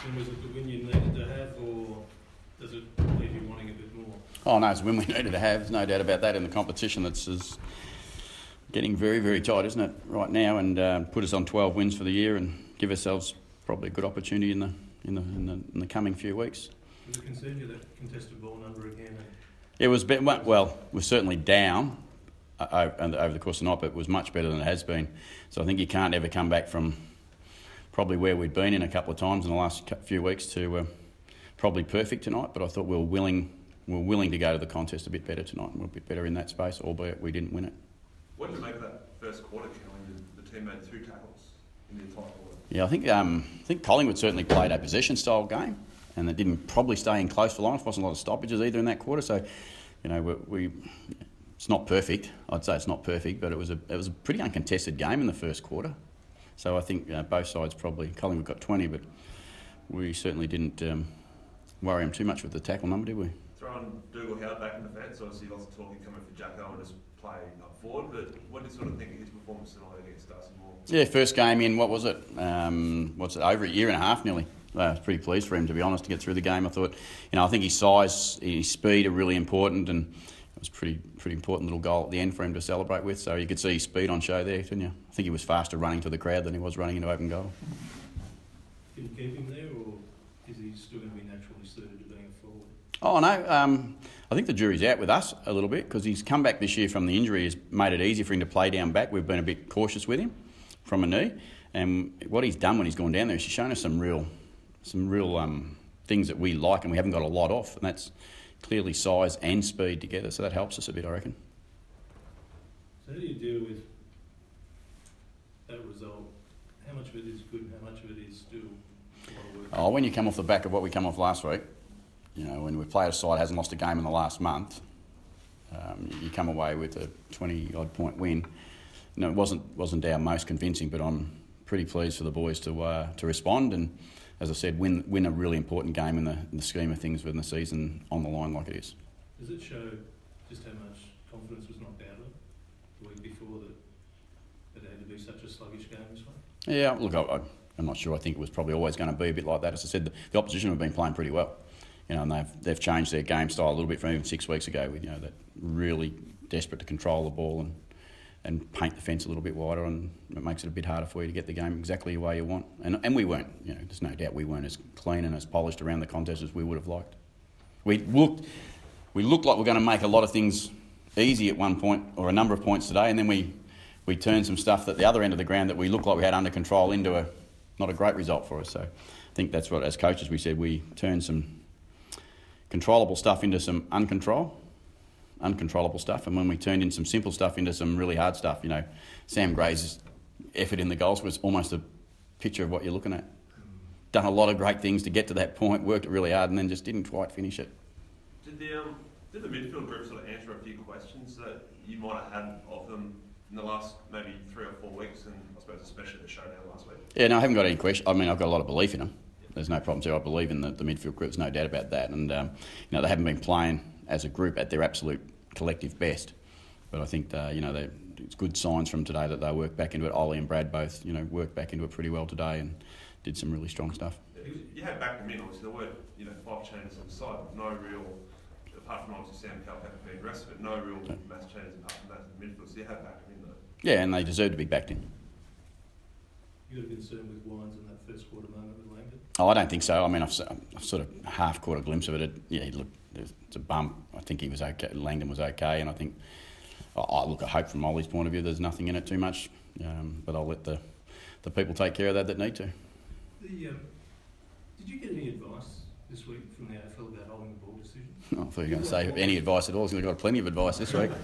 And was it the win you needed to have, or does it leave you wanting a bit more? Oh no, it's a win we needed to have. There's no doubt about that in the competition. That's getting very, very tight, isn't it, right now? And put us on 12 wins for the year and give ourselves probably a good opportunity in the coming few weeks. Was it concerned you that contested ball number again? It was we're certainly down over the course of the night, but it was much better than it has been. So I think you can't ever come back from probably where we'd been in a couple of times in the last few weeks to probably perfect tonight. But I thought we were willing to go to the contest a bit better tonight, and we're a bit better in that space, albeit we didn't win it. What did you make of that first quarter, Kelly? The team made 2 tackles in the entire quarter. Yeah, I think Collingwood certainly played a possession-style game, and they didn't probably stay in close for long. There wasn't a lot of stoppages either in that quarter, so it's not perfect. I'd say it's not perfect, but it was a pretty uncontested game in the first quarter. So I think both sides probably. Collingwood got 20, but we certainly didn't worry them too much with the tackle number, did we? Throwing Dougal Howard back in the fence, obviously lots of talking coming for Jack Owen as play up forward, but what do you sort of think of his performance tonight against Darcy Moore? Yeah, first game in, what was it? Over a year and a half nearly. I was pretty pleased for him, to be honest, to get through the game. I thought, I think his size, his speed are really important, and it was pretty important little goal at the end for him to celebrate with. So you could see his speed on show there, didn't you? I think he was faster running to the crowd than he was running into open goal. Can you keep him there, or is he still going to be naturally suited to being a forward? Oh, no. I think the jury's out with us a little bit because he's come back this year from the injury, has made it easy for him to play down back. We've been a bit cautious with him from a knee. And what he's done when he's gone down there is he's shown us some real things that we like and we haven't got a lot of. And that's clearly size and speed together. So that helps us a bit, I reckon. So how do you deal with that result? How much of it is good and how much of it is still a lot of work? Oh, when you come off the back of what we come off last week, when we play a side that hasn't lost a game in the last month, you come away with a 20-odd point win. It wasn't our most convincing, but I'm pretty pleased for the boys to respond and, as I said, win a really important game in the scheme of things when the season on the line like it is. Does it show just how much confidence was knocked out of the week before that it had to be such a sluggish game this way? Yeah, look, I'm not sure. I think it was probably always going to be a bit like that. As I said, the opposition have been playing pretty well. And they've changed their game style a little bit from even 6 weeks ago with, that really desperate to control the ball and paint the fence a little bit wider, and it makes it a bit harder for you to get the game exactly the way you want. And we weren't, there's no doubt we weren't as clean and as polished around the contest as we would have liked. We looked like we're going to make a lot of things easy at one point or a number of points today, and then we turned some stuff at the other end of the ground that we looked like we had under control into not a great result for us. So I think that's what, as coaches, we said we turned some controllable stuff into some uncontrollable stuff, and when we turned in some simple stuff into some really hard stuff, Sam Gray's effort in the goals was almost a picture of what you're looking at. Done a lot of great things to get to that point, worked it really hard, and then just didn't quite finish it. Did the midfield group sort of answer a few questions that you might have had of them in the last maybe 3 or 4 weeks, and I suppose especially the showdown last week? Yeah, no, I haven't got any question. I mean, I've got a lot of belief in them. There's no problems there. I believe in the midfield group. There's no doubt about that. And, they haven't been playing as a group at their absolute collective best. But I think, it's good signs from today that they worked back into it. Ollie and Brad both, worked back into it pretty well today and did some really strong stuff. You had back them in, obviously. There were, 5 changes on the side. No real, apart from obviously Sam Kalpak being rested, but no real mass changes apart from that in the midfield. So you had back them in, though. Yeah, and they deserve to be backed in. You got a concern with Wines in that first quarter moment with Langdon? Oh, I don't think so. I mean, I've sort of half caught a glimpse of it. It's a bump. I think he was okay. Langdon was okay, and I think, I hope from Ollie's point of view there's nothing in it too much, but I'll let the people take care of that need to. Did you get any advice this week from the AFL about holding the ball decision? I thought you were going to say any advice at all. We've got plenty of advice this week.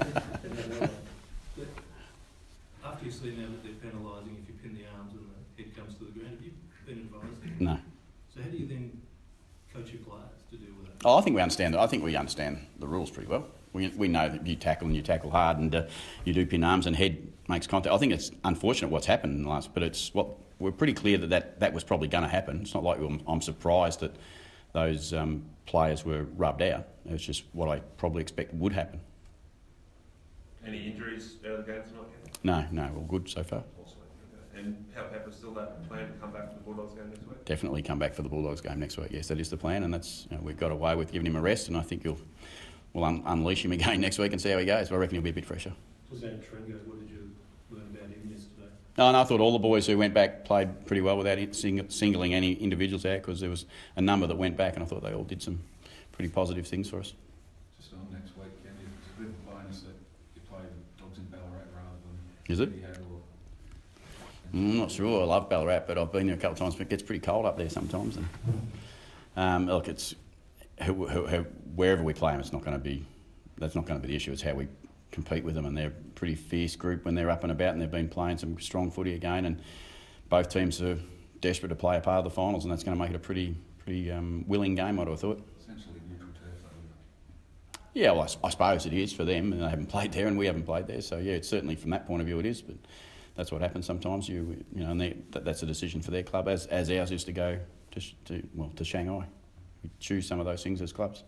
After you see now that they're penalising if you pin the arms and the head comes to the ground, have you been advised? No. So how do you then coach your players to deal with that? Oh, I think we understand the rules pretty well. We know that you tackle and you tackle hard, and you do pin arms and head makes contact. I think it's unfortunate what's happened in the last, but we're pretty clear that was probably going to happen. It's not like I'm surprised that those players were rubbed out. It's just what I probably expect would happen. Any injuries out of the game tonight, Ken? No, all good so far. Awesome. Okay. And how Pepper's still that plan to come back to the Bulldogs game next week? Definitely come back for the Bulldogs game next week. Yes, that is the plan, and that's we've got away with giving him a rest, and I think we'll unleash him again next week and see how he goes. But I reckon he'll be a bit fresher. Was that Trengo? What did you learn about him yesterday? No, I thought all the boys who went back played pretty well without singling any individuals out, because there was a number that went back, and I thought they all did some pretty positive things for us. Just on next week, Ken, it's a bit of a bonus that you play Dogs in Ballarat rather than Is it? Etihad or... I'm not sure. I love Ballarat, but I've been there a couple of times. But it gets pretty cold up there sometimes. And look, it's wherever we play them, that's not going to be the issue. It's how we compete with them, and they're a pretty fierce group when they're up and about, and they've been playing some strong footy again. And both teams are desperate to play a part of the finals, and that's going to make it a pretty willing game, I'd have thought. Essentially neutral turf, though. Yeah, well, I suppose it is for them, and they haven't played there, and we haven't played there. So yeah, it's certainly from that point of view it is, but. That's what happens sometimes. You know, and that's a decision for their club, as ours is to go to Shanghai. We choose some of those things as clubs.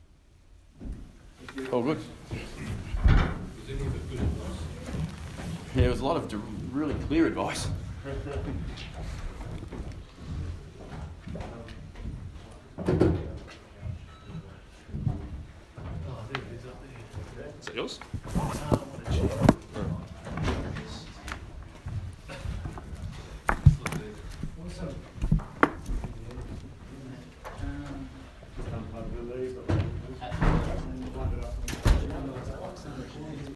All good. Was any of it good advice? Yeah, there was a lot of really clear advice. Oh, there it is up there. Is that yours?